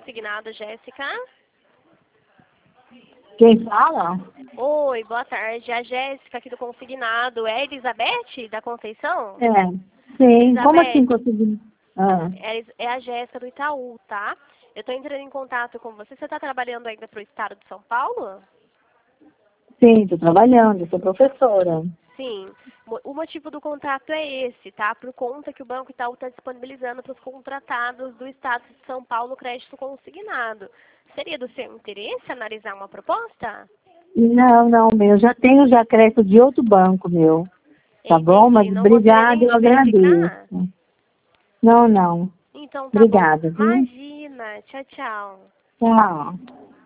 consignado, Jéssica? Quem fala? Oi, boa tarde. A Jéssica aqui do consignado. É a Elizabeth da Conceição? É. Sim. Como assim Elizabeth, consegui? Ah, é a Jéssica do Itaú, tá? Eu tô entrando em contato com você. Você tá trabalhando ainda pro estado de São Paulo? sim, estou trabalhando, sou professora. Sim. O motivo do contrato é esse, tá? Por conta que o Banco Itaú está disponibilizando para os contratados do estado de São Paulo crédito consignado. Seria do seu interesse analisar uma proposta? Não, meu, já tenho já crédito de outro banco, meu. Tá bom? Mas Entendi. Não gostaria obrigada, nem eu de verificar? agradeço. Não. Então tá bom. Obrigada, viu? Imagina. Tchau, tchau. Tchau.